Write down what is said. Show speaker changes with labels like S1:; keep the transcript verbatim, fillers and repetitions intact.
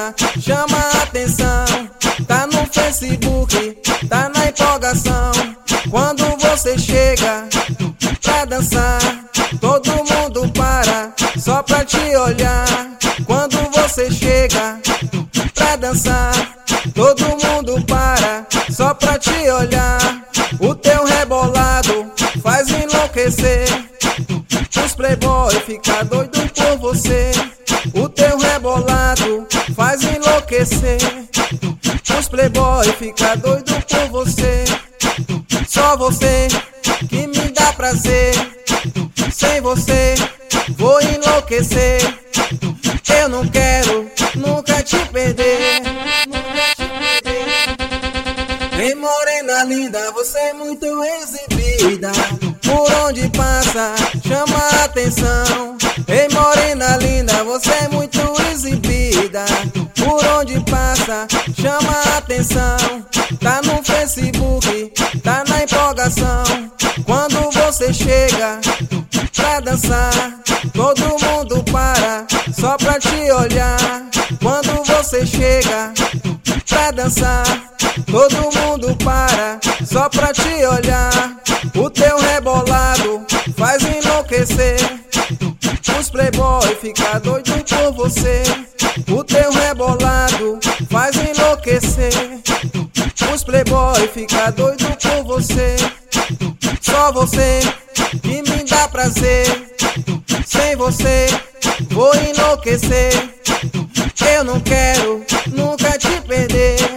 S1: passa, chama a atenção. Tá no Facebook, tá na empolgação. Quando você chega pra dançar, todo mundo para só pra te olhar. Quando você chega pra dançar, todo mundo para só pra te olhar. O teu rebolado faz enlouquecer, os playboy fica doido por você. O teu rebolado faz enlouquecer, os playboy fica doido por você. Só você que me dá prazer, sem você vou enlouquecer. Eu não quero nunca te perder. Ei, morena linda, você é muito exibida, por onde passa chama a atenção. Ei, morena linda, você é muito exibida, por onde passa chama a atenção. Tá no Facebook, tá na empolgação. Quando você chega pra dançar, todo mundo para só pra te olhar. Quando você chega pra dançar, todo mundo para só pra te olhar. O teu rebolado faz enlouquecer, os playboy fica doido por você. O teu rebolado faz enlouquecer, os playboy fica doido por você. Só você que me dá prazer, sem você vou enlouquecer. Eu não quero nunca te perder.